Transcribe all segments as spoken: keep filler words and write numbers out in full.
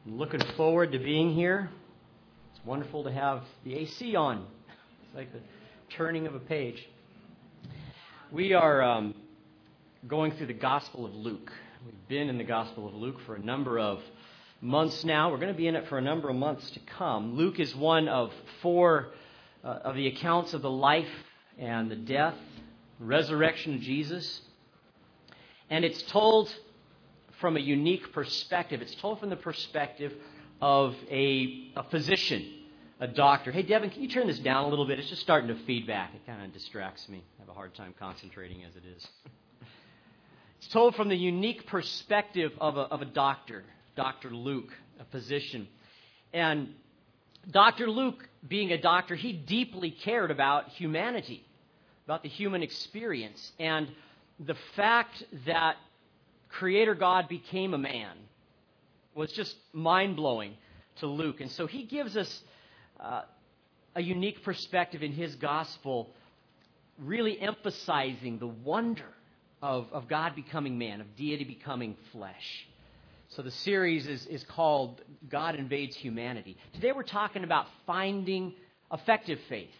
I'm looking forward to being here. It's wonderful to have the A C on. It's like the turning of a page. We are um, going through the Gospel of Luke. We've been in the Gospel of Luke for a number of months now. We're going to be in it for a number of months to come. Luke is one of four uh, of the accounts of the life and the death, resurrection of Jesus. And it's told from a unique perspective. It's told from the perspective of a, a physician, a doctor. Hey, Devin, can you turn this down a little bit? It's just starting to feedback. It kind of distracts me. I have a hard time concentrating as it is. It's told from the unique perspective of a, of a doctor, Doctor Luke, a physician. And Doctor Luke, being a doctor, he deeply cared about humanity, about the human experience. And the fact that Creator God became a man was just mind-blowing to Luke. And so he gives us uh, a unique perspective in his gospel, really emphasizing the wonder of, of God becoming man, of deity becoming flesh. So the series is, is called God Invades Humanity. Today we're talking about finding effective faith.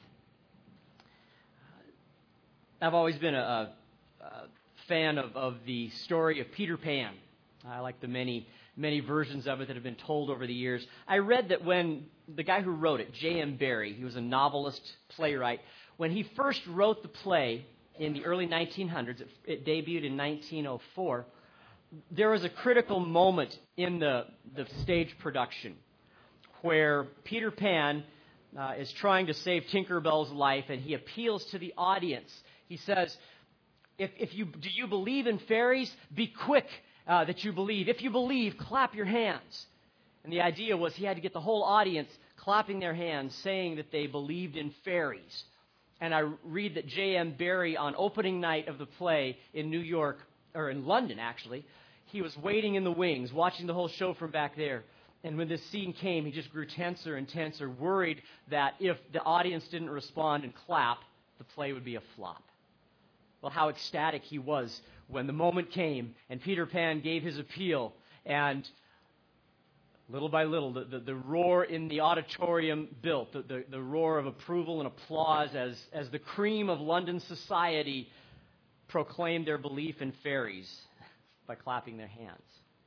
I've always been a, a, a fan of, of the story of Peter Pan. I like the many, many versions of it that have been told over the years. I read that when the guy who wrote it, J M Barrie, he was a novelist, playwright, when he first wrote the play in the early nineteen hundreds, it, it debuted in nineteen oh four, there was a critical moment in the, the stage production where Peter Pan uh, is trying to save Tinkerbell's life, and he appeals to the audience. He says, If, if you do you believe in fairies? Be quick uh, that you believe. If you believe, clap your hands. And the idea was he had to get the whole audience clapping their hands, saying that they believed in fairies. And I read that J M Barrie, on opening night of the play in New York, or in London actually, he was waiting in the wings, watching the whole show from back there. And when this scene came, he just grew tenser and tenser, worried that if the audience didn't respond and clap, the play would be a flop. Well, how ecstatic he was when the moment came and Peter Pan gave his appeal, and little by little, the, the, the roar in the auditorium built, the, the, the roar of approval and applause as, as the cream of London society proclaimed their belief in fairies by clapping their hands.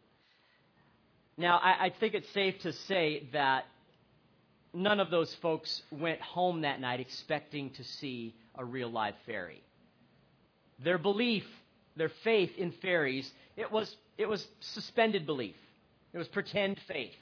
Now, I, I think it's safe to say that none of those folks went home that night expecting to see a real live fairy. Their belief, their faith in fairies, it was it was suspended belief. It was pretend faith.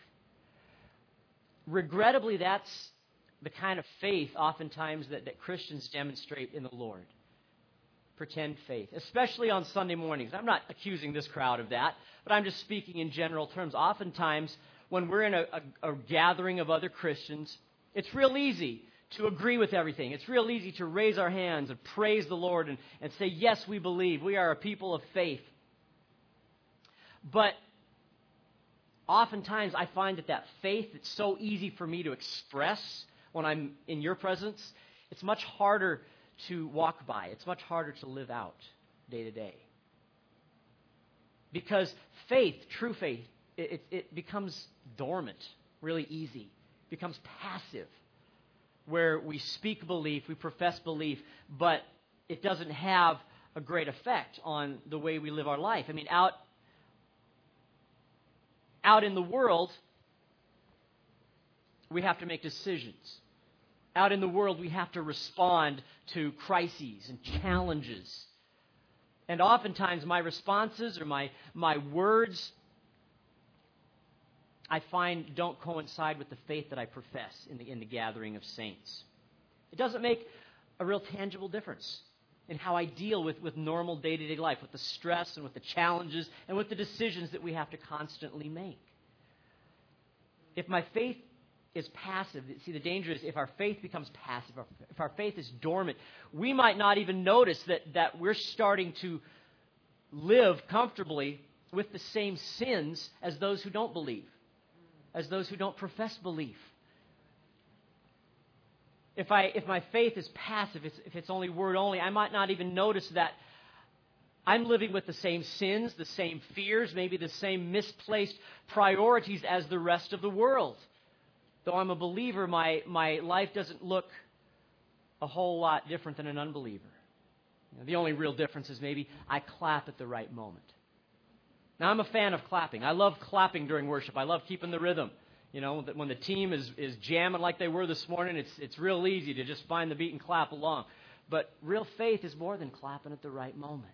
Regrettably, that's the kind of faith oftentimes that, that Christians demonstrate in the Lord. Pretend faith, especially on Sunday mornings. I'm not accusing this crowd of that, but I'm just speaking in general terms. Oftentimes, when we're in a, a, a gathering of other Christians, it's real easy to agree with everything. It's real easy to raise our hands and praise the Lord and, and say, yes, we believe. We are a people of faith. But oftentimes I find that that faith that's so easy for me to express when I'm in your presence, it's much harder to walk by. It's much harder to live out day to day. Because faith, true faith, it, it, it becomes dormant really easy. It becomes passive, where we speak belief, we profess belief, but it doesn't have a great effect on the way we live our life. I mean, out, out in the world, we have to make decisions. Out in the world, we have to respond to crises and challenges. And oftentimes, my responses or my, my words, I find, don't coincide with the faith that I profess in the, in the gathering of saints. It doesn't make a real tangible difference in how I deal with, with normal day-to-day life, with the stress and with the challenges and with the decisions that we have to constantly make. If my faith is passive, see, the danger is if our faith becomes passive, if our faith is dormant, we might not even notice that, that we're starting to live comfortably with the same sins as those who don't believe, as those who don't profess belief. If I if my faith is passive, if it's, if it's only word only, I might not even notice that I'm living with the same sins, the same fears, maybe the same misplaced priorities as the rest of the world. Though I'm a believer, my, my life doesn't look a whole lot different than an unbeliever. You know, the only real difference is maybe I clap at the right moment. Now, I'm a fan of clapping. I love clapping during worship. I love keeping the rhythm. You know, when the team is, is jamming like they were this morning, it's, it's real easy to just find the beat and clap along. But real faith is more than clapping at the right moment.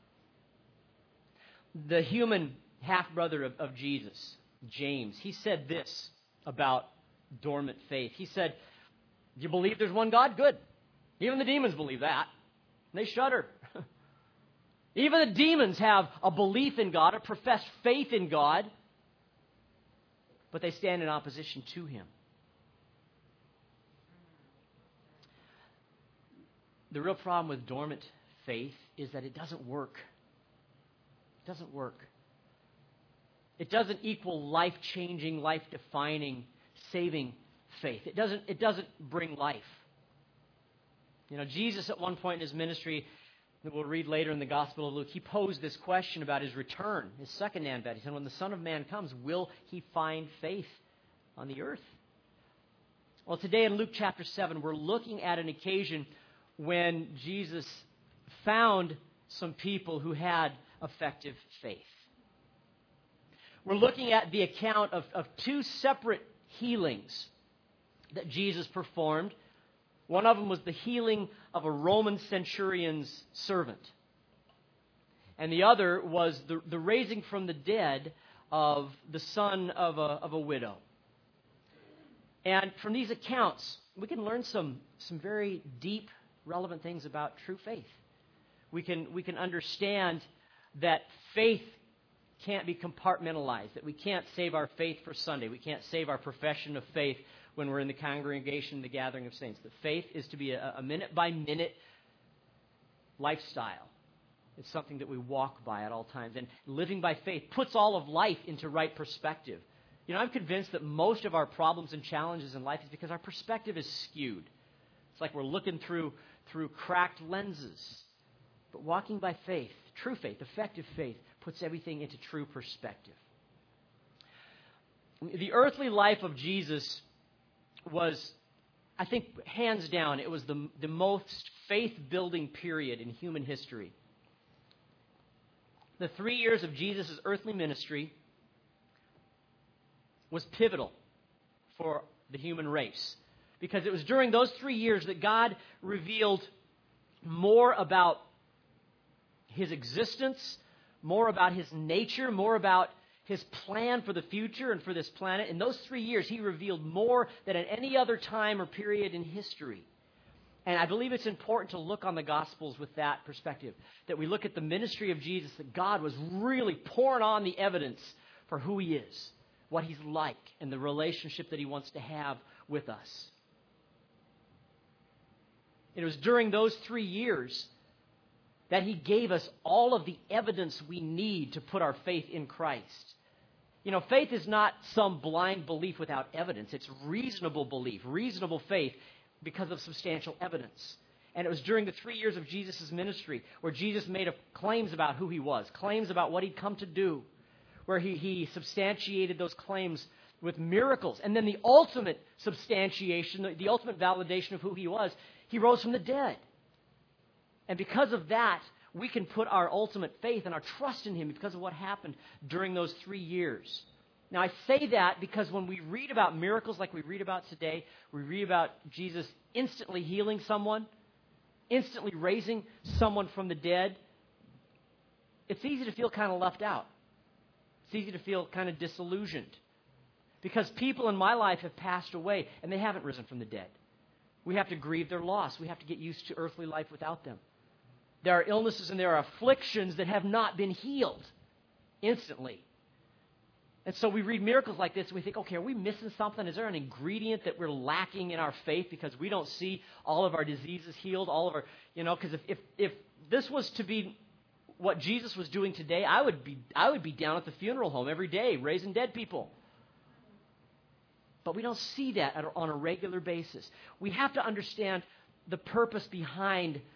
The human half-brother of, of Jesus, James, he said this about dormant faith. He said, you believe there's one God? Good. Even the demons believe that. They shudder. Even the demons have a belief in God, a professed faith in God, but they stand in opposition to Him. The real problem with dormant faith is that it doesn't work. It doesn't work. It doesn't equal life-changing, life-defining, saving faith. It doesn't, it doesn't bring life. You know, Jesus at one point in His ministry, that we'll read later in the Gospel of Luke, He posed this question about His return, His second advent. He said, when the Son of Man comes, will He find faith on the earth? Well, today in Luke chapter seven, we're looking at an occasion when Jesus found some people who had effective faith. We're looking at the account of, of two separate healings that Jesus performed. One of them was the healing of a Roman centurion's servant. And the other was the, the raising from the dead of the son of a, of a widow. And from these accounts, we can learn some, some very deep, relevant things about true faith. We can, we can understand that faith can't be compartmentalized, that we can't save our faith for Sunday. We can't save our profession of faith when we're in the congregation, the gathering of saints. That faith is to be a, a minute-by-minute lifestyle. It's something that we walk by at all times. And living by faith puts all of life into right perspective. You know, I'm convinced that most of our problems and challenges in life is because our perspective is skewed. It's like we're looking through, through cracked lenses. But walking by faith, true faith, effective faith, puts everything into true perspective. The earthly life of Jesus was, I think, hands down, it was the, the most faith-building period in human history. The three years of Jesus' earthly ministry was pivotal for the human race, because it was during those three years that God revealed more about His existence, more about His nature, more about His plan for the future and for this planet. In those three years, He revealed more than at any other time or period in history. And I believe it's important to look on the Gospels with that perspective, that we look at the ministry of Jesus, that God was really pouring on the evidence for who He is, what He's like, and the relationship that He wants to have with us. It was during those three years that He gave us all of the evidence we need to put our faith in Christ. You know, faith is not some blind belief without evidence. It's reasonable belief, reasonable faith, because of substantial evidence. And it was during the three years of Jesus' ministry where Jesus made claims about who He was, claims about what He'd come to do, where he, he substantiated those claims with miracles. And then the ultimate substantiation, the, the ultimate validation of who He was, He rose from the dead. And because of that, we can put our ultimate faith and our trust in Him because of what happened during those three years. Now, I say that because when we read about miracles like we read about today, we read about Jesus instantly healing someone, instantly raising someone from the dead, it's easy to feel kind of left out. It's easy to feel kind of disillusioned because people in my life have passed away and they haven't risen from the dead. We have to grieve their loss. We have to get used to earthly life without them. There are illnesses and there are afflictions that have not been healed instantly. And so we read miracles like this and we think, okay, are we missing something? Is there an ingredient that we're lacking in our faith because we don't see all of our diseases healed, all of our, you know, because if, if, if this was to be what Jesus was doing today, I would be I would be down at the funeral home every day raising dead people. But we don't see that on a regular basis. We have to understand the purpose behind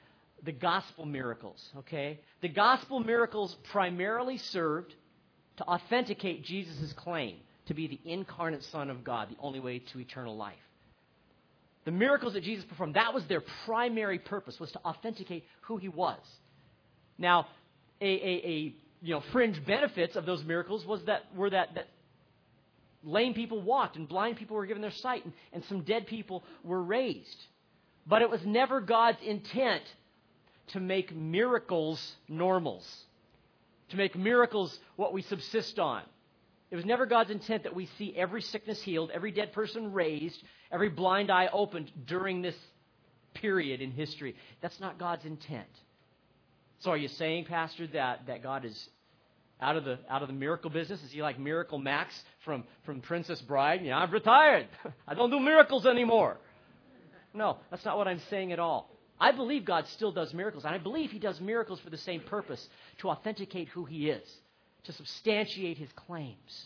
the gospel miracles, okay? The gospel miracles primarily served to authenticate Jesus' claim to be the incarnate Son of God, the only way to eternal life. The miracles that Jesus performed, that was their primary purpose, was to authenticate who he was. Now, a, a, a you know, fringe benefits of those miracles was that were that, that lame people walked and blind people were given their sight and, and some dead people were raised. But it was never God's intent to make miracles normals, to make miracles what we subsist on. It was never God's intent that we see every sickness healed, every dead person raised, every blind eye opened during this period in history. That's not God's intent. So are you saying, Pastor, that, that God is out of the out of the miracle business? Is he like Miracle Max from, from Princess Bride? You know, I've retired. I don't do miracles anymore. No, that's not what I'm saying at all. I believe God still does miracles, and I believe he does miracles for the same purpose, to authenticate who he is, to substantiate his claims.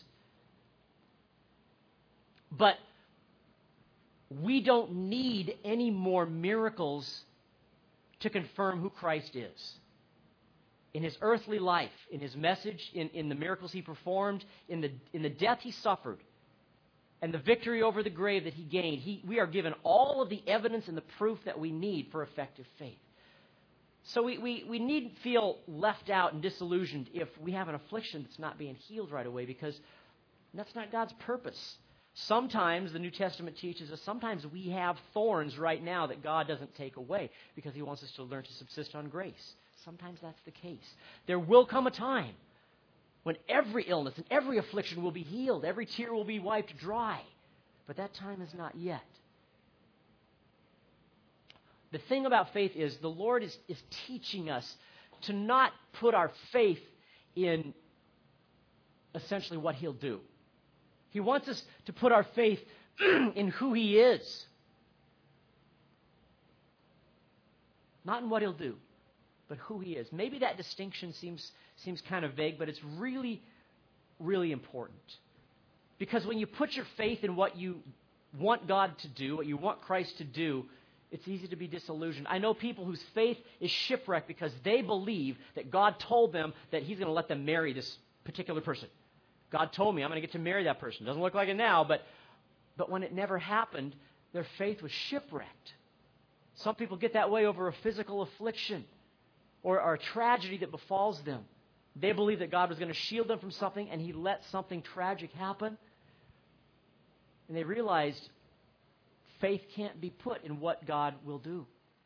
But we don't need any more miracles to confirm who Christ is. In his earthly life, in his message, in, in the miracles he performed, in the, in the death he suffered, and the victory over the grave that he gained, he, we are given all of the evidence and the proof that we need for effective faith. So we, we, we needn't feel left out and disillusioned if we have an affliction that's not being healed right away, because that's not God's purpose. Sometimes, the New Testament teaches us, sometimes we have thorns right now that God doesn't take away because he wants us to learn to subsist on grace. Sometimes that's the case. There will come a time when every illness and every affliction will be healed, every tear will be wiped dry. But that time is not yet. The thing about faith is the Lord is, is teaching us to not put our faith in essentially what he'll do. He wants us to put our faith in who he is, not in what he'll do, but who he is. Maybe that distinction seems seems kind of vague, but it's really, really important. Because when you put your faith in what you want God to do, what you want Christ to do, it's easy to be disillusioned. I know people whose faith is shipwrecked because they believe that God told them that he's going to let them marry this particular person. God told me I'm going to get to marry that person. Doesn't look like it now, but, but when it never happened, their faith was shipwrecked. Some people get that way over a physical affliction or, or a tragedy that befalls them. They believe that God was going to shield them from something, and he let something tragic happen. And they realized faith can't be put in what God will do.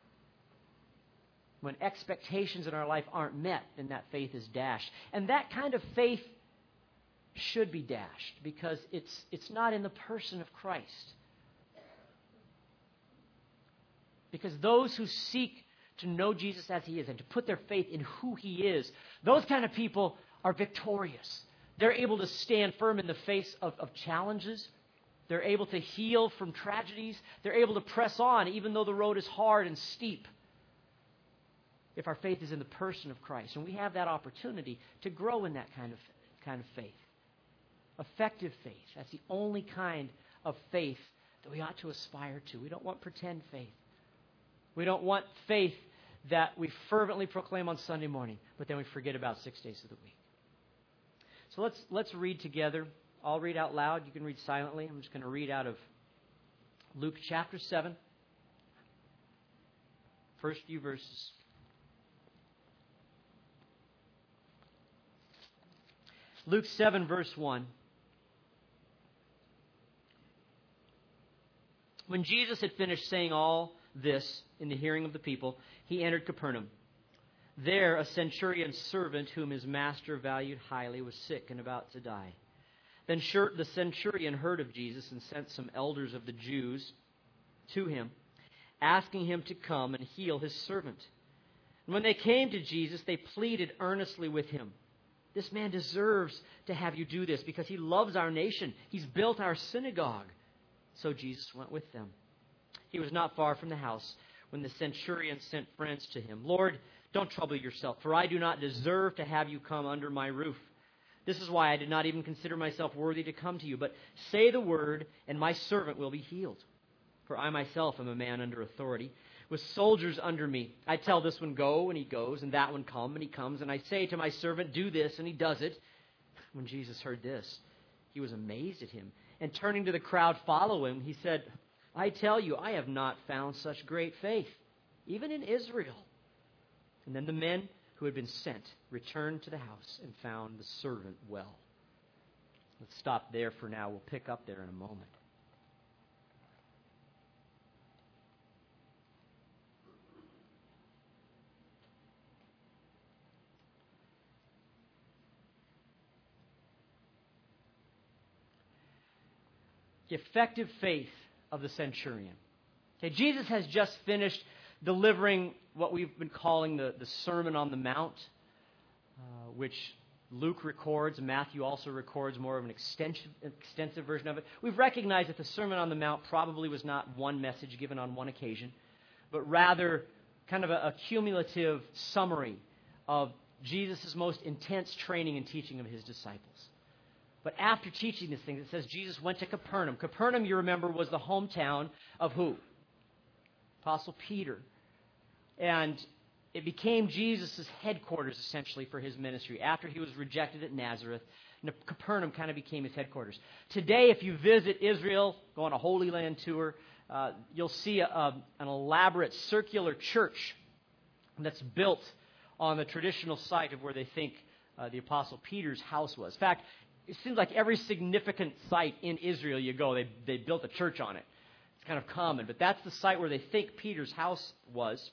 When expectations in our life aren't met, then that faith is dashed. And that kind of faith should be dashed because it's it's not in the person of Christ. Because those who seek to know Jesus as he is and to put their faith in who he is, those kind of people are victorious. They're able to stand firm in the face of, of challenges. They're able to heal from tragedies. They're able to press on even though the road is hard and steep, if our faith is in the person of Christ. And we have that opportunity to grow in that kind of, kind of faith. Effective faith. That's the only kind of faith that we ought to aspire to. We don't want pretend faith. We don't want faith that we fervently proclaim on Sunday morning, but then we forget about six days of the week. So let's let's read together. I'll read out loud. You can read silently. I'm just going to read out of Luke chapter seven, first few verses. Luke seven, verse one. When Jesus had finished saying all this in the hearing of the people, he entered Capernaum. There a centurion's servant, whom his master valued highly, was sick and about to die. Then the centurion heard of Jesus and sent some elders of the Jews to him, asking him to come and heal his servant. And when they came to Jesus, they pleaded earnestly with him. This man deserves to have you do this because he loves our nation. He's built our synagogue. So Jesus went with them. He was not far from the house when the centurion sent friends to him. Lord, don't trouble yourself, for I do not deserve to have you come under my roof. This is why I did not even consider myself worthy to come to you. But say the word, and my servant will be healed. For I myself am a man under authority, with soldiers under me. I tell this one, go, and he goes, and that one, come, and he comes. And I say to my servant, do this, and he does it. When Jesus heard this, he was amazed at him. And turning to the crowd following him, he said, I tell you, I have not found such great faith, even in Israel. And then the men who had been sent returned to the house and found the servant well. Let's stop there for now. We'll pick up there in a moment. The effective faith of the centurion. Okay, Jesus has just finished delivering what we've been calling the, the Sermon on the Mount, uh, which Luke records, Matthew also records more of an extensive, extensive version of it. We've recognized that the Sermon on the Mount probably was not one message given on one occasion, but rather kind of a, a cumulative summary of Jesus' most intense training and teaching of his disciples. But after teaching these things, it says Jesus went to Capernaum. Capernaum, you remember, was the hometown of who? Apostle Peter. And it became Jesus' headquarters, essentially, for his ministry. After he was rejected at Nazareth, Capernaum kind of became his headquarters. Today, if you visit Israel, go on a Holy Land tour, uh, you'll see a, a, an elaborate circular church that's built on the traditional site of where they think uh, the Apostle Peter's house was. In fact, it seems like every significant site in Israel you go, they, they built a church on it. It's kind of common, but that's the site where they think Peter's house was.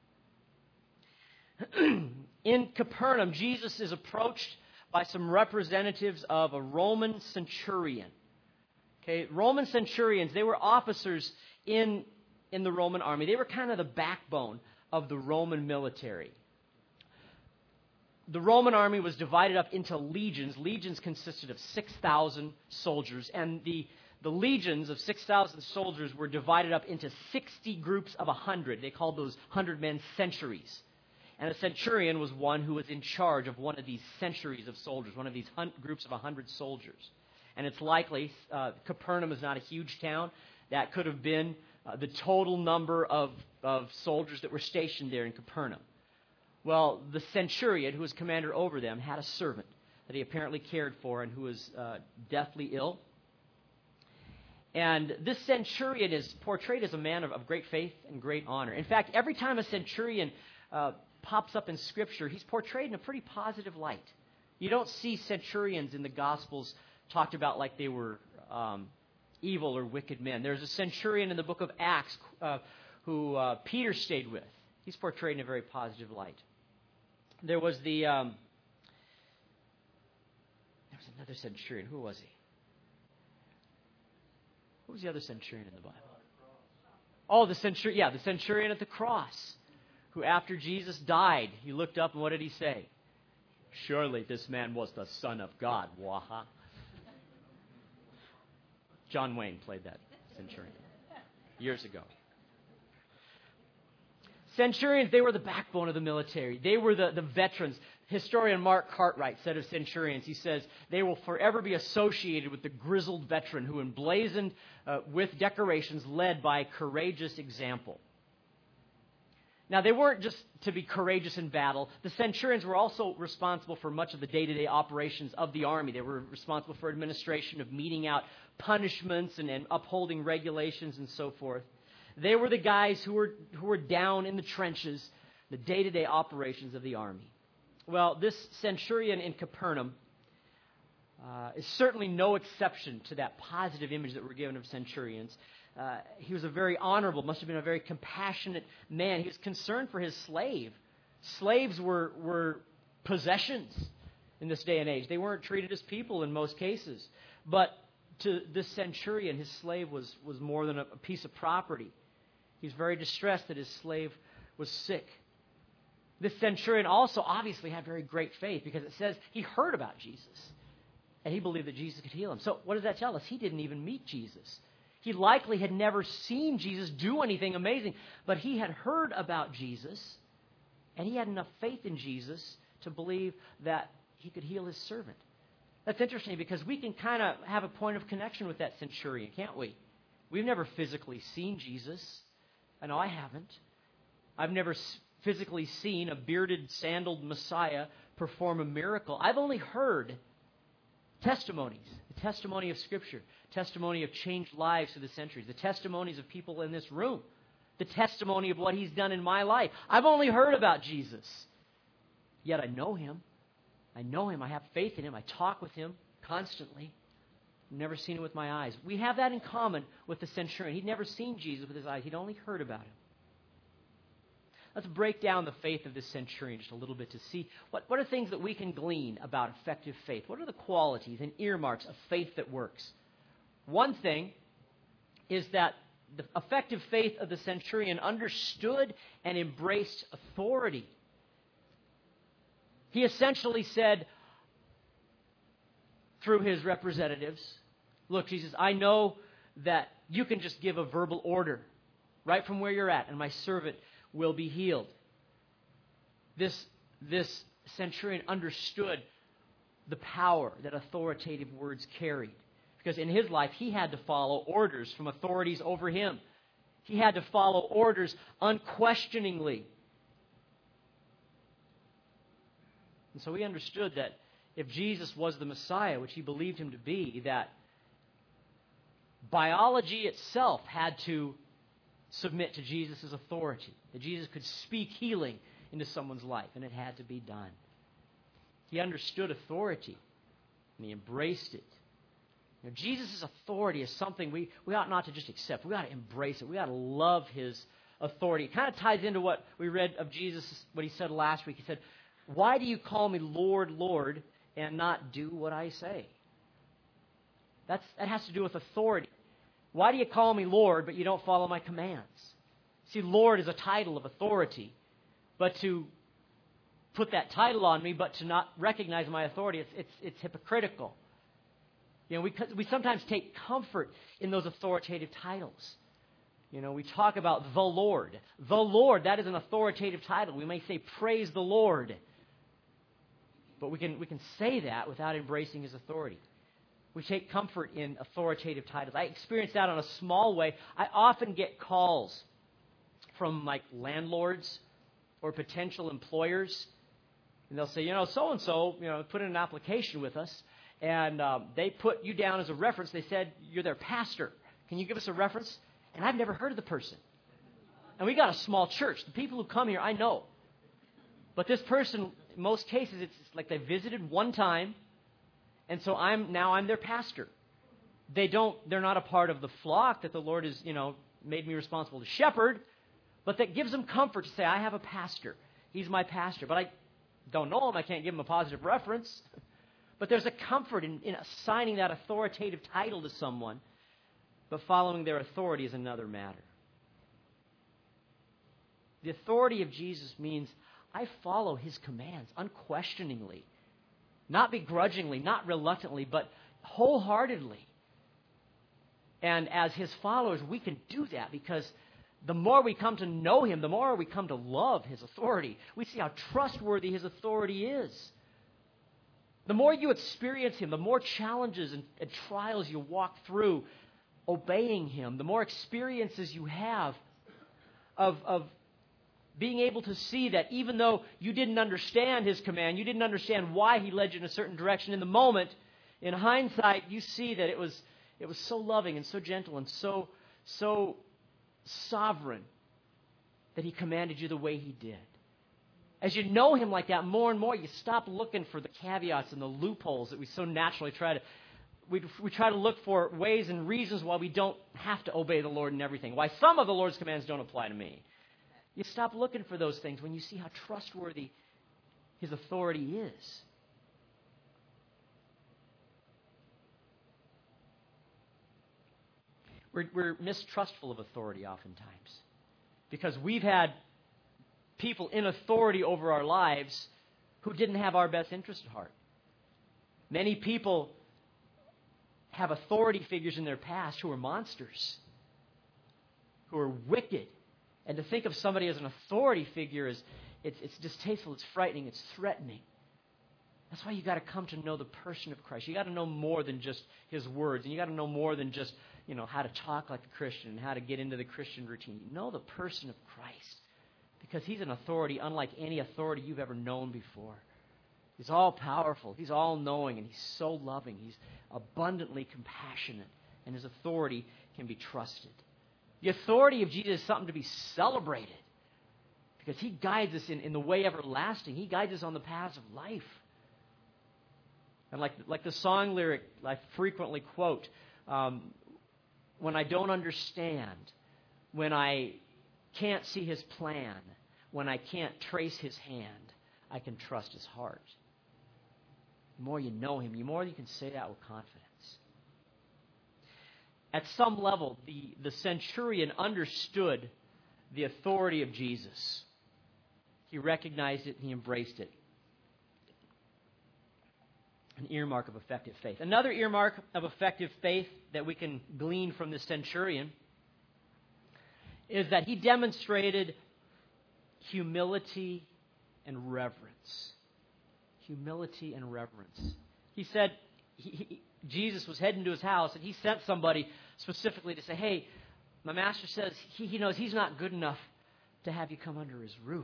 In Capernaum, Jesus is approached by some representatives of a Roman centurion. Okay, Roman centurions, they were officers in, in the Roman army. They were kind of the backbone of the Roman military. The Roman army was divided up into legions. Legions consisted of six thousand soldiers, and the, the legions of six thousand soldiers were divided up into sixty groups of one hundred. They called those one hundred men centuries. And a centurion was one who was in charge of one of these centuries of soldiers, one of these hun- groups of one hundred soldiers. And it's likely, uh, Capernaum is not a huge town. That could have been uh, the total number of, of soldiers that were stationed there in Capernaum. Well, the centurion, who was commander over them, had a servant that he apparently cared for and who was uh, deathly ill. And this centurion is portrayed as a man of, of great faith and great honor. In fact, every time a centurion uh, pops up in Scripture, he's portrayed in a pretty positive light. You don't see centurions in the Gospels talked about like they were um, evil or wicked men. There's a centurion in the book of Acts uh, who uh, Peter stayed with. He's portrayed in a very positive light. There was the, um, there was another centurion. Who was he? Who was the other centurion in the Bible? Oh, the centurion, yeah, the centurion at the cross, who after Jesus died, he looked up and what did he say? Surely this man was the Son of God. Waha. John Wayne played that centurion years ago. Centurions, they were the backbone of the military. They were the, the veterans. Historian Mark Cartwright said of centurions, he says, they will forever be associated with the grizzled veteran who emblazoned uh, with decorations led by courageous example. Now, they weren't just to be courageous in battle. The centurions were also responsible for much of the day-to-day operations of the army. They were responsible for administration of meting out punishments and, and upholding regulations and so forth. They were the guys who were who were down in the trenches, the day-to-day operations of the army. Well, this centurion in Capernaum uh, is certainly no exception to that positive image that we're given of centurions. Uh, he was a very honorable, must have been a very compassionate man. He was concerned for his slave. Slaves were, were possessions in this day and age. They weren't treated as people in most cases. But to this centurion, his slave was, was more than a, a piece of property. He was very distressed that his slave was sick. This centurion also obviously had very great faith because it says he heard about Jesus and he believed that Jesus could heal him. So what does that tell us? He didn't even meet Jesus. He likely had never seen Jesus do anything amazing, but he had heard about Jesus, and he had enough faith in Jesus to believe that he could heal his servant. That's interesting because we can kind of have a point of connection with that centurion, can't we? We've never physically seen Jesus. I know I haven't. I've never physically seen a bearded, sandaled Messiah perform a miracle. I've only heard testimonies, the testimony of Scripture, testimony of changed lives through the centuries, the testimonies of people in this room, the testimony of what He's done in my life. I've only heard about Jesus, yet I know Him. I know Him. I have faith in Him. I talk with Him constantly. I've never seen Him with my eyes. We have that in common with the centurion. He'd never seen Jesus with his eyes. He'd only heard about Him. Let's break down the faith of this centurion just a little bit to see what, what are things that we can glean about effective faith. What are the qualities and earmarks of faith that works? One thing is that the effective faith of the centurion understood and embraced authority. He essentially said through his representatives, look, Jesus, I know that you can just give a verbal order right from where you're at, and my servant will be healed. This, this centurion understood the power that authoritative words carried. Because in his life, he had to follow orders from authorities over him. He had to follow orders unquestioningly. And so he understood that if Jesus was the Messiah, which he believed Him to be, that biology itself had to submit to Jesus' authority, that Jesus could speak healing into someone's life, and it had to be done. He understood authority, and he embraced it. You know, Jesus' authority is something we, we ought not to just accept. We ought to embrace it. We ought to love His authority. It kind of ties into what we read of Jesus, what He said last week. He said, why do you call me Lord, Lord, and not do what I say? That's, that has to do with authority. Why do you call me Lord, but you don't follow my commands? See, Lord is a title of authority. But to put that title on me, but to not recognize my authority, it's, it's, it's hypocritical. You know, we, we sometimes take comfort in those authoritative titles. You know, we talk about the Lord. The Lord, that is an authoritative title. We may say, praise the Lord. But we can, we can say that without embracing His authority. We take comfort in authoritative titles. I experience that on a small way. I often get calls from like landlords or potential employers, and they'll say, you know, so-and-so, you know, put in an application with us, and um, they put you down as a reference. They said, you're their pastor. Can you give us a reference? And I've never heard of the person. And we got a small church. The people who come here, I know. But this person, in most cases, it's like they visited one time, and so I'm now I'm their pastor. They don't, they're not a part of the flock that the Lord has, you know, made me responsible to shepherd, but that gives them comfort to say, I have a pastor. He's my pastor. But I don't know him. I can't give him a positive reference. But there's a comfort in, in assigning that authoritative title to someone, but following their authority is another matter. The authority of Jesus means I follow His commands unquestioningly, not begrudgingly, not reluctantly, but wholeheartedly. And as His followers, we can do that because the more we come to know Him, the more we come to love His authority. We see how trustworthy His authority is. The more you experience Him, the more challenges and, and trials you walk through obeying Him, the more experiences you have of, of being able to see that even though you didn't understand His command, you didn't understand why He led you in a certain direction in the moment, in hindsight, you see that it was it was so loving and so gentle and so so sovereign that He commanded you the way He did. As you know Him like that more and more, you stop looking for the caveats and the loopholes that we so naturally try to We, we try to look for ways and reasons why we don't have to obey the Lord in everything, why some of the Lord's commands don't apply to me. You stop looking for those things when you see how trustworthy His authority is. We're, we're mistrustful of authority oftentimes because we've had people in authority over our lives who didn't have our best interest at heart. Many people have authority figures in their past who are monsters, who are wicked. And to think of somebody as an authority figure is it's, it's distasteful, it's frightening, it's threatening. That's why you got to come to know the person of Christ. You got to know more than just His words, and you got to know more than just, you know, how to talk like a Christian and how to get into the Christian routine. You know the person of Christ, because he's an authority unlike any authority you've ever known before. He's all powerful. He's all knowing, and he's so loving. He's abundantly compassionate, and his authority can be trusted. The authority of Jesus is something to be celebrated because he guides us in, in the way everlasting. He guides us on the paths of life. And like, like the song lyric I frequently quote, um, when I don't understand, when I can't see his plan, when I can't trace his hand, I can trust his heart. The more you know him, the more you can say that with confidence. At some level, the, the centurion understood the authority of Jesus. He recognized it and he embraced it. An earmark of effective faith. Another earmark of effective faith that we can glean from the centurion is that he demonstrated humility and reverence. Humility and reverence. He said, he, he, Jesus was heading to his house, and he sent somebody specifically to say, hey, my master says he, he knows he's not good enough to have you come under his roof.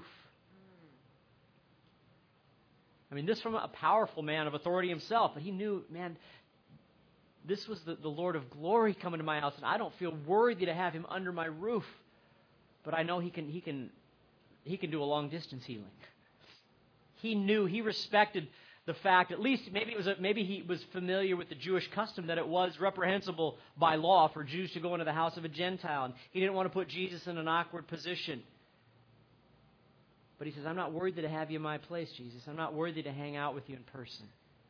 I mean, this from a powerful man of authority himself, but he knew, man, this was the, the Lord of glory coming to my house, and I don't feel worthy to have him under my roof. But I know he can he can he can do a long distance healing. He knew, he respected the fact, at least maybe it was a, maybe he was familiar with the Jewish custom that it was reprehensible by law for Jews to go into the house of a Gentile, and he didn't want to put Jesus in an awkward position. But he says, I'm not worthy to have you in my place, Jesus. I'm not worthy to hang out with you in person.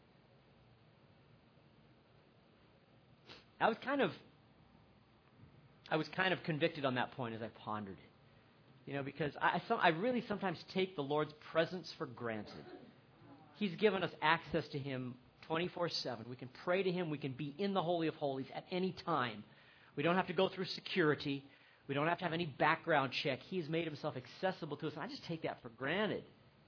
I was kind of I was kind of convicted on that point as I pondered it. You know, because I, I really sometimes take the Lord's presence for granted. He's given us access to him twenty-four seven. We can pray to him. We can be in the Holy of Holies at any time. We don't have to go through security. We don't have to have any background check. He's made himself accessible to us, and I just take that for granted.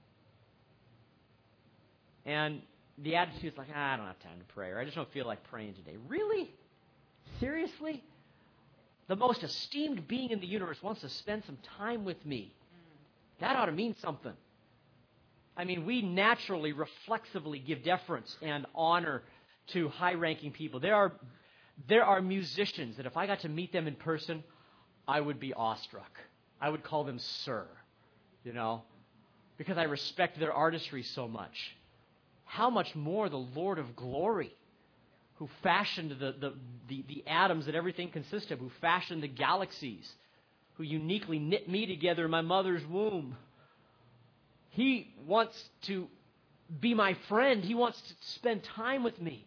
And the attitude is like, ah, I don't have time to pray, or I just don't feel like praying today. Really? Seriously? The most esteemed being in the universe wants to spend some time with me. That ought to mean something. I mean, we naturally, reflexively give deference and honor to high-ranking people. There are, there are musicians that if I got to meet them in person, I would be awestruck. I would call them sir, you know, because I respect their artistry so much. How much more the Lord of glory, who fashioned the, the, the, the atoms that everything consists of, who fashioned the galaxies, who uniquely knit me together in my mother's womb. He wants to be my friend. He wants to spend time with me.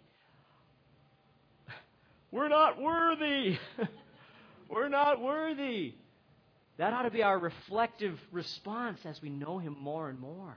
We're not worthy. We're not worthy. That ought to be our reflective response as we know him more and more.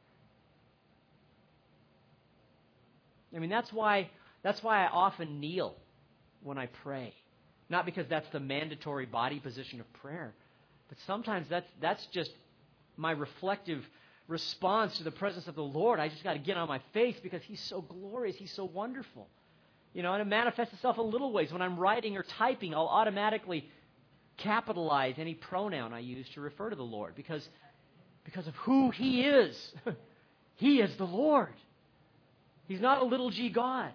I mean, that's why that's why I often kneel when I pray. Not because that's the mandatory body position of prayer, but sometimes that's that's just my reflective response to the presence of the Lord. I just got to get on my face because he's so glorious. He's so wonderful. You know, and it manifests itself in little ways. When I'm writing or typing, I'll automatically capitalize any pronoun I use to refer to the Lord because, because of who he is. He is the Lord. He's not a little g God.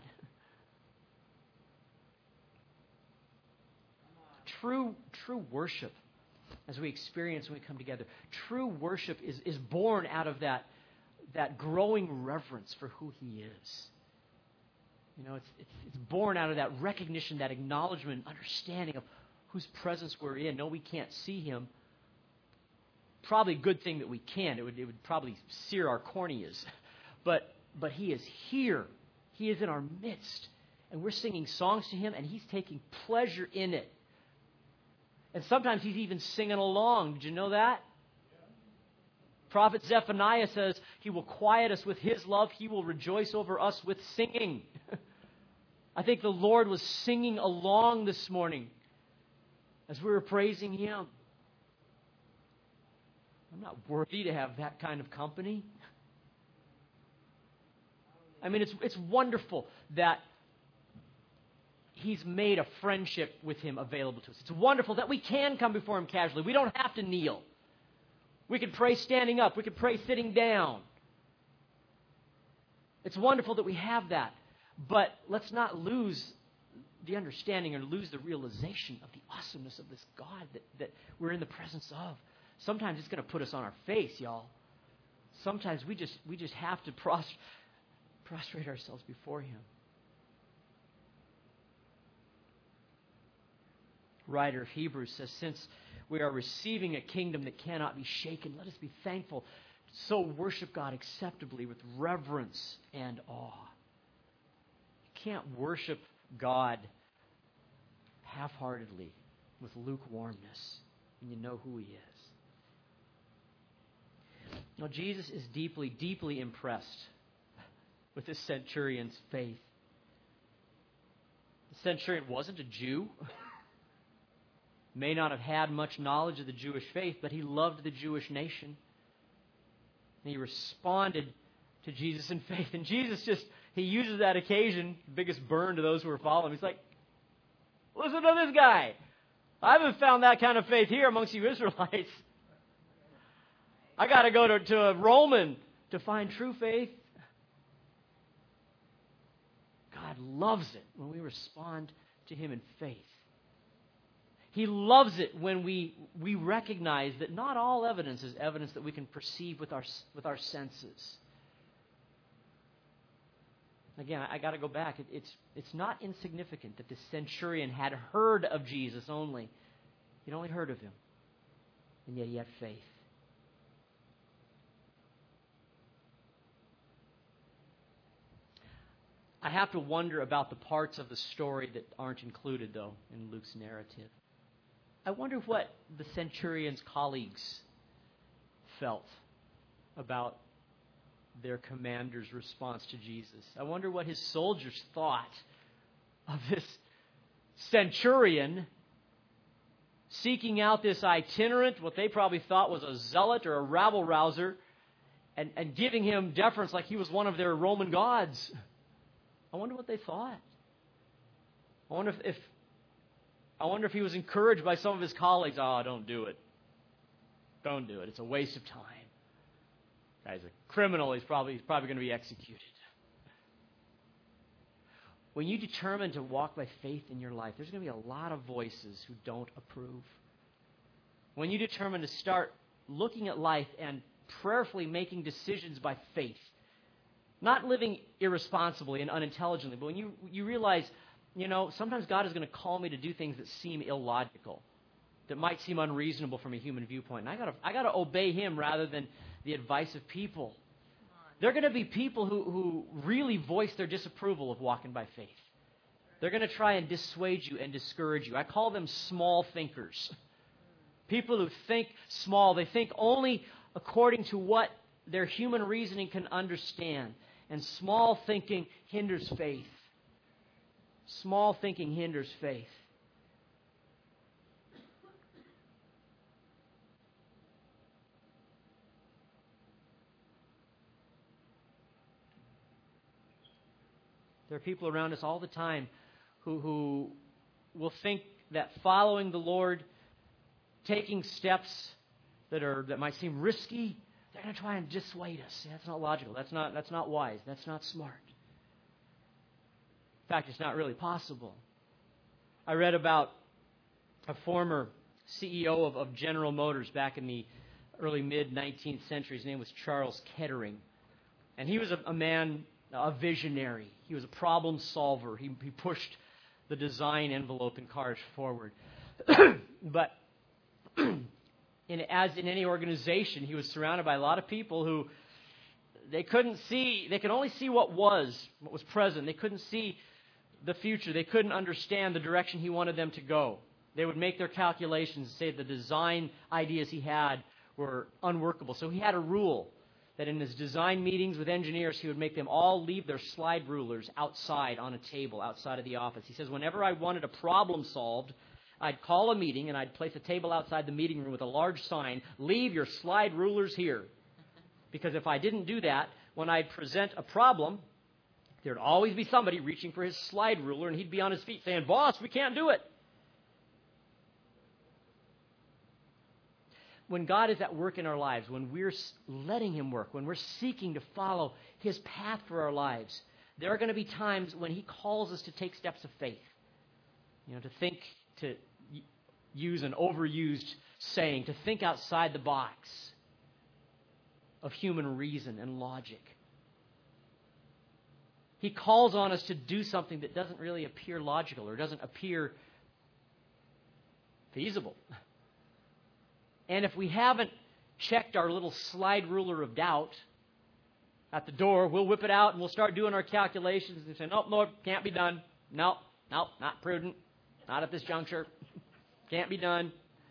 True, true worship, as we experience when we come together, true worship is, is born out of that, that growing reverence for who he is. You know, it's, it's it's born out of that recognition, that acknowledgement, understanding of whose presence we're in. No, we can't see him. Probably a good thing that we can. It would it would probably sear our corneas. But but he is here. He is in our midst. And we're singing songs to him, and he's taking pleasure in it. And sometimes he's even singing along. Did you know that? Prophet Zephaniah says, he will quiet us with his love. He will rejoice over us with singing. I think the Lord was singing along this morning as we were praising him. I'm not worthy to have that kind of company. I mean, it's it's wonderful that he's made a friendship with him available to us. It's wonderful that we can come before him casually. We don't have to kneel. We could pray standing up. We could pray sitting down. It's wonderful that we have that. But let's not lose the understanding or lose the realization of the awesomeness of this God that, that we're in the presence of. Sometimes it's going to put us on our face, y'all. Sometimes we just we just have to pros- prostrate ourselves before Him. Writer of Hebrews says, since we are receiving a kingdom that cannot be shaken, let us be thankful. So worship God acceptably with reverence and awe. You can't worship God half-heartedly with lukewarmness when you know who He is. Now, Jesus is deeply, deeply impressed with this centurion's faith. The centurion wasn't a Jew. May not have had much knowledge of the Jewish faith, but he loved the Jewish nation. And he responded to Jesus in faith. And Jesus just, he uses that occasion, the biggest burn to those who are following him. He's like, listen to this guy. I haven't found that kind of faith here amongst you Israelites. I got to go to, to a Roman to find true faith. God loves it when we respond to Him in faith. He loves it when we we recognize that not all evidence is evidence that we can perceive with our with our senses. Again, I, I got to go back. It, it's it's not insignificant that the centurion had heard of Jesus only. He'd only heard of Him, and yet he had faith. I have to wonder about the parts of the story that aren't included, though, in Luke's narrative. I wonder what the centurion's colleagues felt about their commander's response to Jesus. I wonder what his soldiers thought of this centurion seeking out this itinerant, what they probably thought was a zealot or a rabble-rouser, and, and giving him deference like he was one of their Roman gods. I wonder what they thought. I wonder if, if I wonder if he was encouraged by some of his colleagues. Oh, don't do it. Don't do it. It's a waste of time. Guy's a criminal. He's probably he's probably going to be executed. When you determine to walk by faith in your life, there's going to be a lot of voices who don't approve. When you determine to start looking at life and prayerfully making decisions by faith, not living irresponsibly and unintelligently, but when you you realize, you know, sometimes God is going to call me to do things that seem illogical, that might seem unreasonable from a human viewpoint. And I gotta I gotta obey Him rather than the advice of people. There are going to be people who, who really voice their disapproval of walking by faith. They're going to try and dissuade you and discourage you. I call them small thinkers. People who think small. They think only according to what their human reasoning can understand. And small thinking hinders faith. Small thinking hinders faith. There are people around us all the time who, who will think that following the Lord, taking steps that are that might seem risky, they're going to try and dissuade us. That's not logical. That's not that's not wise. That's not smart. In fact, it's not really possible. I read about a former C E O of, of General Motors back in the early mid-nineteenth century. His name was Charles Kettering. And he was a, a man, a visionary. He was a problem solver. He, he pushed the design envelope in cars forward. But in, as in any organization, he was surrounded by a lot of people who they couldn't see, they could only see what was, what was present. They couldn't see the future. They couldn't understand the direction he wanted them to go. They would make their calculations and say the design ideas he had were unworkable. So he had a rule that in his design meetings with engineers, he would make them all leave their slide rulers outside on a table outside of the office. He says, whenever I wanted a problem solved, I'd call a meeting and I'd place a table outside the meeting room with a large sign, leave your slide rulers here. Because if I didn't do that, when I'd present a problem, there'd always be somebody reaching for his slide ruler, and he'd be on his feet saying, boss, we can't do it. when God is at work in our lives, when we're letting Him work, when we're seeking to follow His path for our lives, there are going to be times when He calls us to take steps of faith. You know, to think, to use an overused saying, to think outside the box of human reason and logic. He calls on us to do something that doesn't really appear logical or doesn't appear feasible. And if we haven't checked our little slide ruler of doubt at the door, we'll whip it out and we'll start doing our calculations and say, nope, Lord, can't be done. Nope, nope, not prudent. Not at this juncture. Can't be done.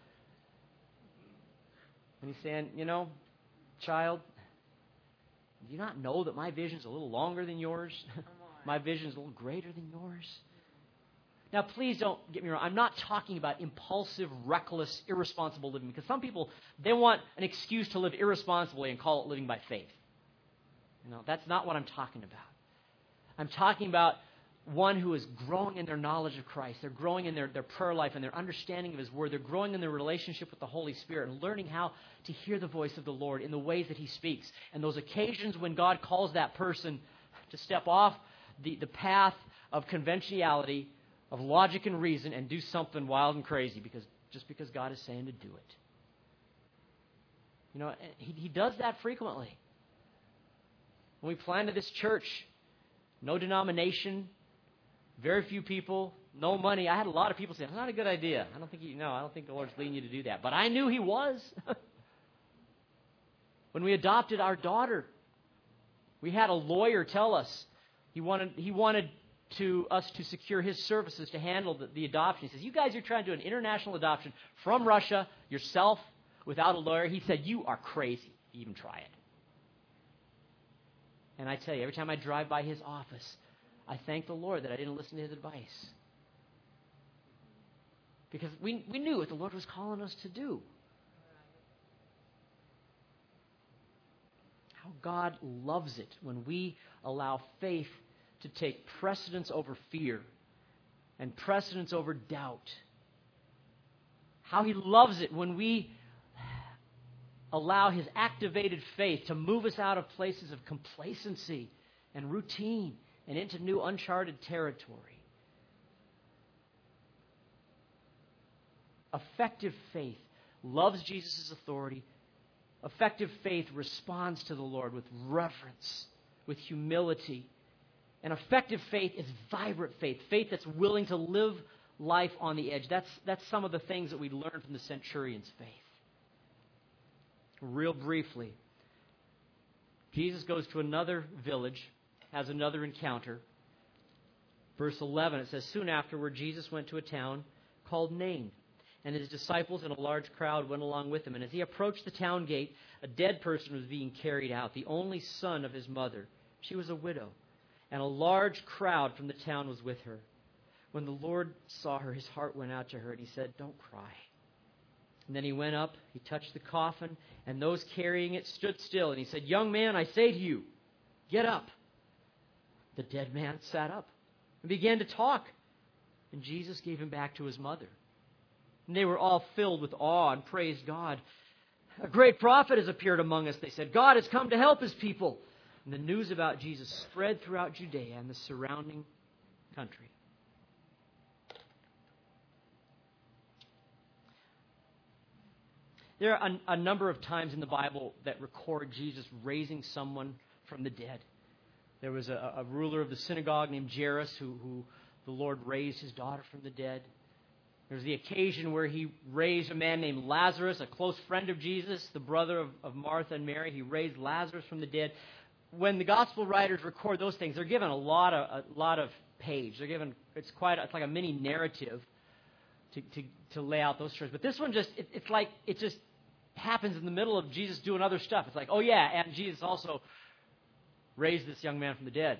And He's saying, you know, child, do you not know that my vision's a little longer than yours? My vision's a little greater than yours? Now, please don't get me wrong. I'm not talking about impulsive, reckless, irresponsible living. Because some people, they want an excuse to live irresponsibly and call it living by faith. You know, that's not what I'm talking about. I'm talking about one who is growing in their knowledge of Christ. They're growing in their, their prayer life and their understanding of His Word. They're growing in their relationship with the Holy Spirit and learning how to hear the voice of the Lord in the ways that He speaks. And those occasions when God calls that person to step off the, the path of conventionality, of logic and reason, and do something wild and crazy because just because God is saying to do it. You know, He, he does that frequently. When we planted this church, no denomination, very few people, no money. I had a lot of people say, "It's not a good idea. I don't think you know. I don't think the Lord's leading you to do that." But I knew He was. When we adopted our daughter, we had a lawyer tell us he wanted he wanted to us to secure his services to handle the, the adoption. He says, "You guys are trying to do an international adoption from Russia yourself without a lawyer." He said, "You are crazy. Even try it." And I tell you, every time I drive by his office, I thank the Lord that I didn't listen to his advice. Because we, we knew what the Lord was calling us to do. How God loves it when we allow faith to take precedence over fear and precedence over doubt. How He loves it when we allow His activated faith to move us out of places of complacency and routine and into new uncharted territory. Effective faith loves Jesus' authority. Effective faith responds to the Lord with reverence, with humility. And effective faith is vibrant faith, faith that's willing to live life on the edge. That's, that's some of the things that we learned from the centurion's faith. Real briefly, Jesus goes to another village, has another encounter. Verse eleven, it says, "Soon afterward, Jesus went to a town called Nain, and His disciples and a large crowd went along with Him. And as He approached the town gate, a dead person was being carried out, the only son of his mother. She was a widow, and a large crowd from the town was with her. When the Lord saw her, His heart went out to her, and He said, 'Don't cry.' And then He went up, He touched the coffin, and those carrying it stood still. And He said, 'Young man, I say to you, get up.' The dead man sat up and began to talk. And Jesus gave him back to his mother. And they were all filled with awe and praised God. 'A great prophet has appeared among us,' they said. 'God has come to help His people.' And the news about Jesus spread throughout Judea and the surrounding country. There are a, a number of times in the Bible that record Jesus raising someone from the dead. There was a, a ruler of the synagogue named Jairus who, who the Lord raised his daughter from the dead. There's the occasion where He raised a man named Lazarus, a close friend of Jesus, the brother of, of Martha and Mary. He raised Lazarus from the dead. When the gospel writers record those things, they're given a lot of a lot of page. They're given it's quite a, it's like a mini narrative to, to, to lay out those stories. But this one just it, it's like it just happens in the middle of Jesus doing other stuff. It's like, oh yeah, and Jesus also raised this young man from the dead.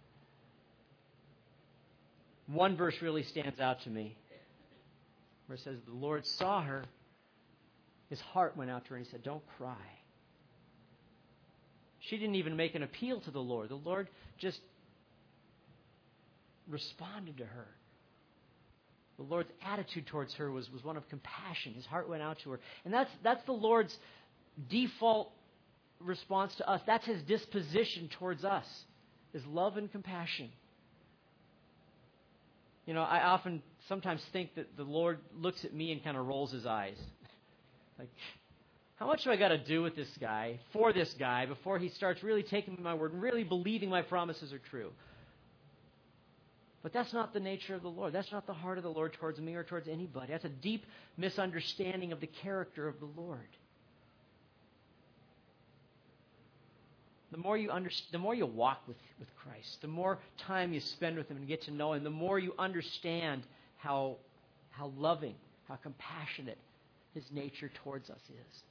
One verse really stands out to me, where it says, the Lord saw her, His heart went out to her, and He said, 'Don't cry.' She didn't even make an appeal to the Lord. The Lord just responded to her The Lord's attitude towards her was, was one of compassion. His heart went out to her. And that's, that's the Lord's default response to us. That's His disposition towards us, is love and compassion. You know, I often sometimes think that the Lord looks at me and kind of rolls His eyes. Like, how much do I got to do with this guy, for this guy, before he starts really taking my word and really believing my promises are true? But that's not the nature of the Lord. That's not the heart of the Lord towards me or towards anybody. That's a deep misunderstanding of the character of the Lord. The more you under, the more you walk with, with Christ, the more time you spend with Him and get to know Him, the more you understand how, how loving, how compassionate His nature towards us is.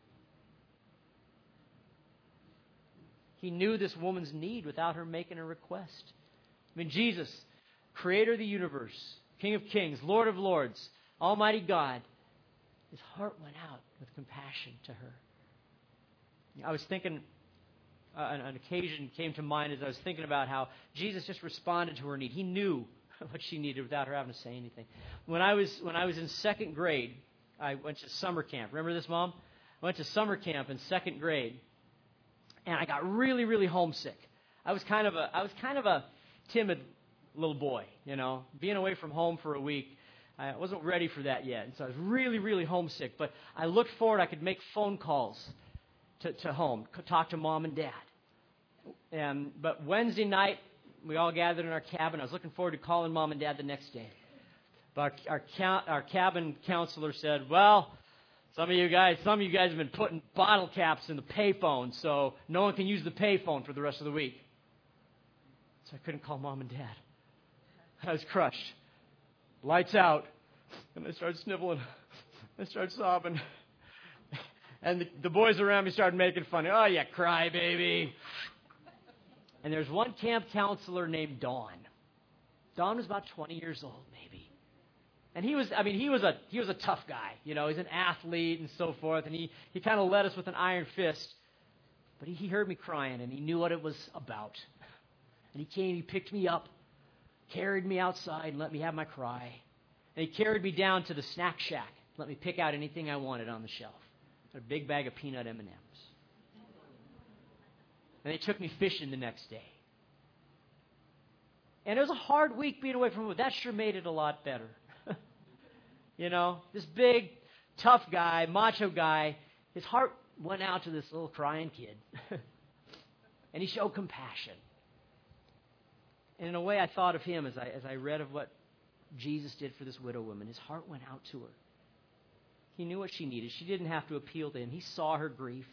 He knew this woman's need without her making a request. I mean, Jesus, Creator of the universe, King of kings, Lord of lords, Almighty God, His heart went out with compassion to her. I was thinking, uh, an, an occasion came to mind as I was thinking about how Jesus just responded to her need. He knew what she needed without her having to say anything. When I was when I was in second grade, I went to summer camp. Remember this, Mom? I went to summer camp in second grade, and I got really, really homesick. I was kind of a I was kind of a timid little boy, you know, being away from home for a week. I wasn't ready for that yet, and so I was really, really homesick. But I looked forward; I could make phone calls to, to home, could talk to Mom and Dad. And but Wednesday night, we all gathered in our cabin. I was looking forward to calling Mom and Dad the next day. But our our, our cabin counselor said, "Well, some of you guys, some of you guys have been putting bottle caps in the payphone, so no one can use the payphone for the rest of the week." So I couldn't call Mom and Dad. I was crushed. Lights out. And I started sniveling. I started sobbing. And the, the boys around me started making fun. "Oh, you cry, baby." And there's one camp counselor named Don. Don was about twenty years old, maybe. And he was, I mean, he was a he was a tough guy. You know, he's an athlete and so forth. And he, he kind of led us with an iron fist. But he, he heard me crying, and he knew what it was about. And he came, he picked me up, carried me outside, and let me have my cry. And he carried me down to the snack shack, let me pick out anything I wanted on the shelf. A big bag of peanut M and M's. And they took me fishing the next day. And it was a hard week being away from home. That sure made it a lot better. You know, this big, tough guy, macho guy, his heart went out to this little crying kid. And he showed compassion. And in a way, I thought of him as I, as I read of what Jesus did for this widow woman. His heart went out to her. He knew what she needed. She didn't have to appeal to him. He saw her grief.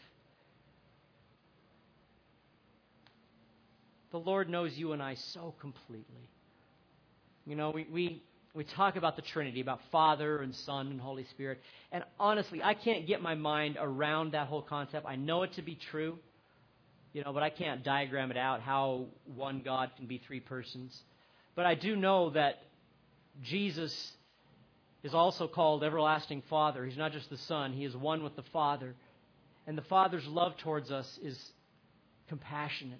The Lord knows you and I so completely. You know, we, we, we talk about the Trinity, about Father and Son and Holy Spirit. And honestly, I can't get my mind around that whole concept. I know it to be true, you know, but I can't diagram it out how one God can be three persons. But I do know that Jesus is also called Everlasting Father. He's not just the Son. He is one with the Father. And the Father's love towards us is compassionate.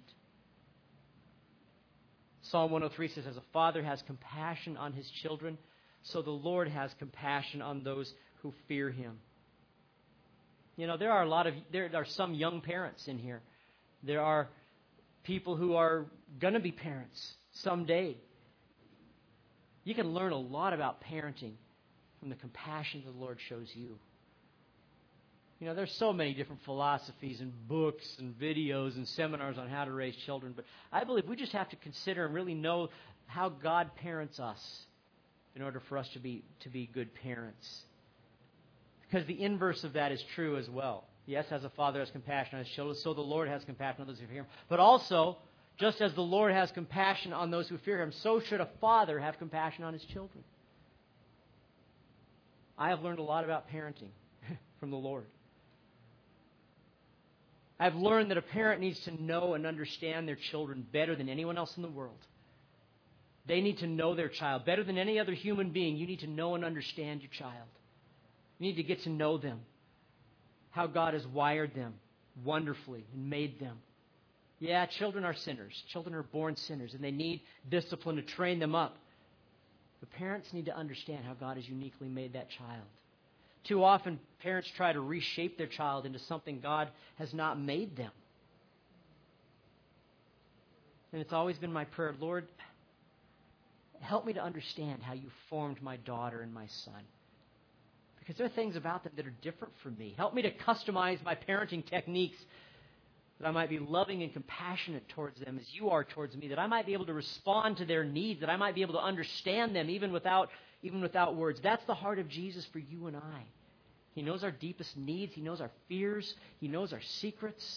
Psalm one oh three says, "As a father has compassion on his children, so the Lord has compassion on those who fear Him." You know, there are a lot of, there are some young parents in here. There are people who are going to be parents someday. You can learn a lot about parenting from the compassion the Lord shows you. You know, there's so many different philosophies and books and videos and seminars on how to raise children, but I believe we just have to consider and really know how God parents us in order for us to be to be good parents. Because the inverse of that is true as well. Yes, as a father has compassion on his children, so the Lord has compassion on those who fear Him. But also, just as the Lord has compassion on those who fear Him, so should a father have compassion on his children. I have learned a lot about parenting from the Lord. I've learned that a parent needs to know and understand their children better than anyone else in the world. They need to know their child better than any other human being. You need to know and understand your child. You need to get to know them, how God has wired them wonderfully and made them. Yeah, children are sinners. Children are born sinners, and they need discipline to train them up. But parents need to understand how God has uniquely made that child. Too often, parents try to reshape their child into something God has not made them. And it's always been my prayer, Lord, help me to understand how you formed my daughter and my son. Because there are things about them that are different from me. Help me to customize my parenting techniques that I might be loving and compassionate towards them as you are towards me, that I might be able to respond to their needs, that I might be able to understand them even without, even without words. That's the heart of Jesus for you and I. He knows our deepest needs. He knows our fears. He knows our secrets.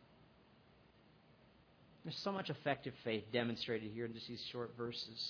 There's so much effective faith demonstrated here in just these short verses.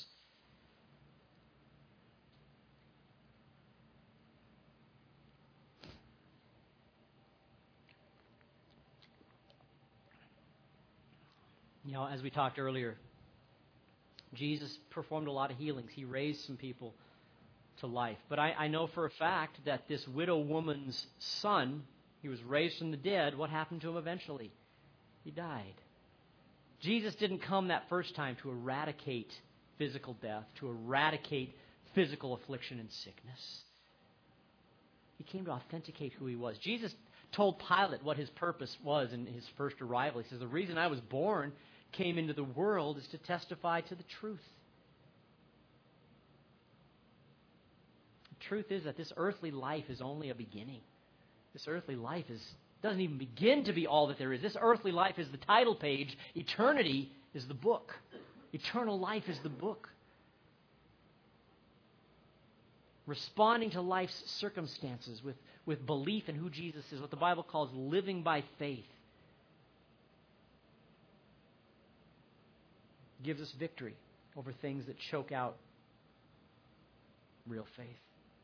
You know, as we talked earlier, Jesus performed a lot of healings. He raised some people to life. But I, I know for a fact that this widow woman's son, he was raised from the dead. What happened to him eventually? He died. Jesus didn't come that first time to eradicate physical death, to eradicate physical affliction and sickness. He came to authenticate who he was. Jesus told Pilate what his purpose was in his first arrival. He says, the reason I was born, came into the world, is to testify to the truth. The truth is that this earthly life is only a beginning. This earthly life is doesn't even begin to be all that there is. This earthly life is the title page. Eternity is the book. Eternal life is the book. Responding to life's circumstances with, with belief in who Jesus is, what the Bible calls living by faith, gives us victory over things that choke out real faith.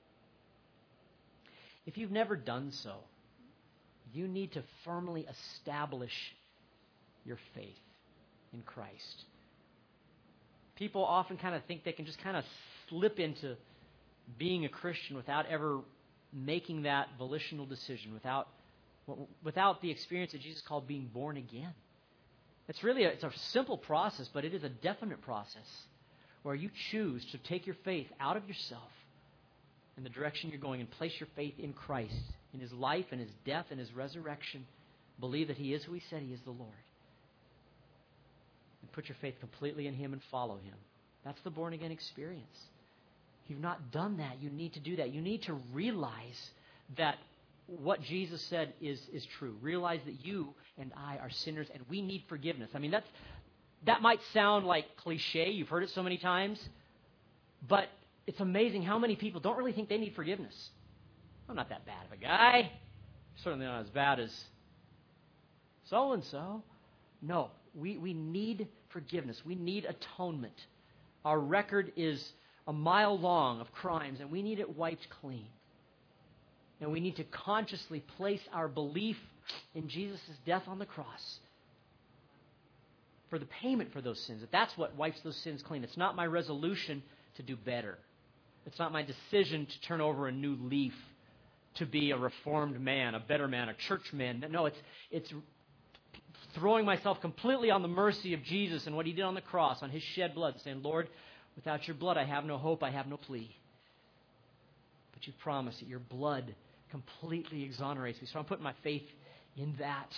If you've never done so, you need to firmly establish your faith in Christ. People often kind of think they can just kind of slip into being a Christian without ever making that volitional decision, without without the experience that Jesus called being born again. It's really a, it's a simple process, but it is a definite process where you choose to take your faith out of yourself in the direction you're going and place your faith in Christ, in His life and His death and His resurrection. Believe that He is who He said He is, the Lord. And put your faith completely in Him and follow Him. That's the born-again experience. If you've not done that, you need to do that. You need to realize that what Jesus said is, is true. Realize that you and I are sinners and we need forgiveness. I mean, that's, that might sound like cliche. You've heard it so many times. But it's amazing how many people don't really think they need forgiveness. I'm not that bad of a guy. Certainly not as bad as so-and-so. No, we, we need forgiveness. We need atonement. Our record is a mile long of crimes, and we need it wiped clean. And we need to consciously place our belief in Jesus' death on the cross for the payment for those sins. That's what wipes those sins clean. It's not my resolution to do better. It's not my decision to turn over a new leaf, to be a reformed man, a better man, a church man. No, it's it's throwing myself completely on the mercy of Jesus and what He did on the cross, on His shed blood, saying, Lord, without your blood I have no hope, I have no plea. But you promise that your blood completely exonerates me. So I'm putting my faith in that.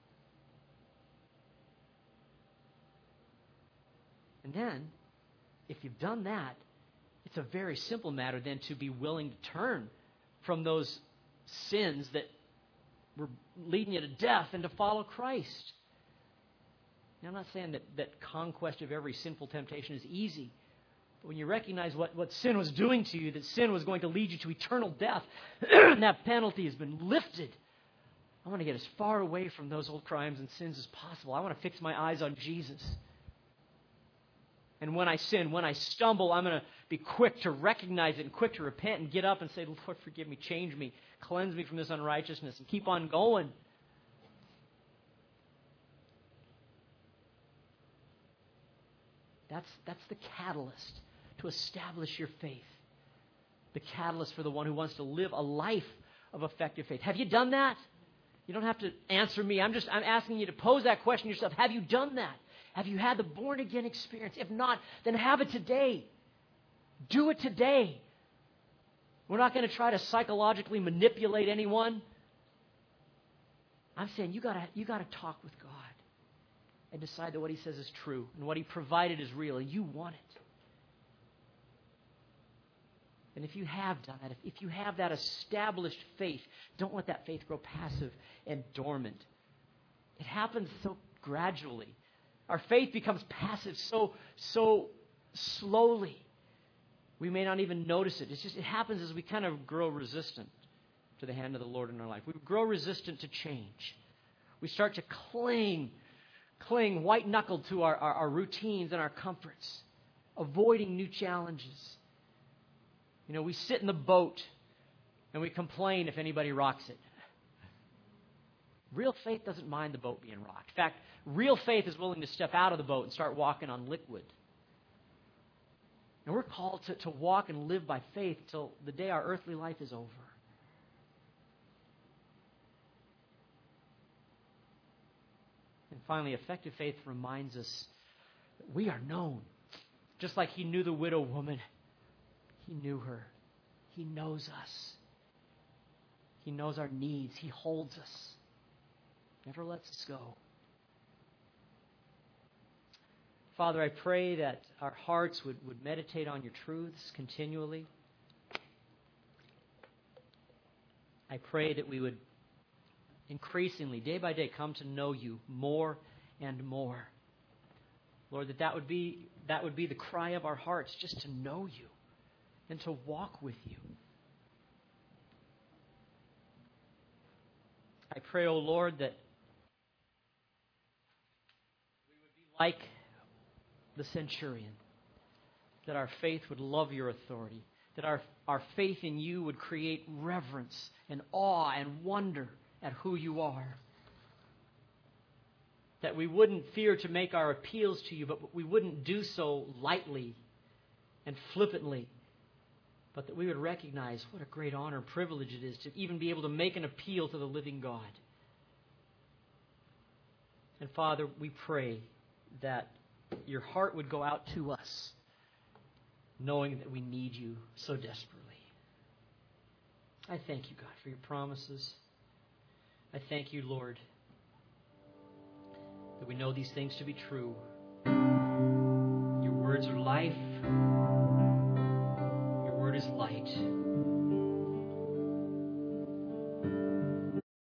And then, if you've done that, it's a very simple matter then to be willing to turn from those sins that were leading you to death and to follow Christ. Now, I'm not saying that, that conquest of every sinful temptation is easy. But when you recognize what, what sin was doing to you, that sin was going to lead you to eternal death, and that penalty has been lifted, I want to get as far away from those old crimes and sins as possible. I want to fix my eyes on Jesus. And when I sin, when I stumble, I'm going to be quick to recognize it and quick to repent and get up and say, Lord, forgive me, change me, cleanse me from this unrighteousness, and keep on going. That's, that's the catalyst to establish your faith. The catalyst for the one who wants to live a life of effective faith. Have you done that? You don't have to answer me. I'm just I'm asking you to pose that question yourself. Have you done that? Have you had the born-again experience? If not, then have it today. Do it today. We're not going to try to psychologically manipulate anyone. I'm saying you gotta you gotta talk with God and decide that what He says is true and what He provided is real, and you want it. And if you have done that, if, if you have that established faith, don't let that faith grow passive and dormant. It happens so gradually. Our faith becomes passive so so slowly. We may not even notice it. It's just it happens as we kind of grow resistant to the hand of the Lord in our life. We grow resistant to change. We start to cling, cling white-knuckled to our, our, our routines and our comforts, avoiding new challenges. You know, we sit in the boat and we complain if anybody rocks it. Real faith doesn't mind the boat being rocked. In fact, real faith is willing to step out of the boat and start walking on liquid. And we're called to, to walk and live by faith till the day our earthly life is over. And finally, effective faith reminds us that we are known. Just like He knew the widow woman, He knew her. He knows us. He knows our needs. He holds us. Never lets us go. Father, I pray that our hearts would, would meditate on Your truths continually. I pray that we would increasingly, day by day, come to know You more and more. Lord, that that would be, that would be the cry of our hearts, just to know You and to walk with You. I pray, O Lord, that we would be like the centurion, that our faith would love Your authority, that our, our faith in You would create reverence and awe and wonder at who You are. That we wouldn't fear to make our appeals to You, but we wouldn't do so lightly and flippantly, but that we would recognize what a great honor and privilege it is to even be able to make an appeal to the living God. And Father, we pray that Your heart would go out to us, knowing that we need You so desperately. I thank You, God, for Your promises. I thank You, Lord, that we know these things to be true. Your words are life. Your word is light.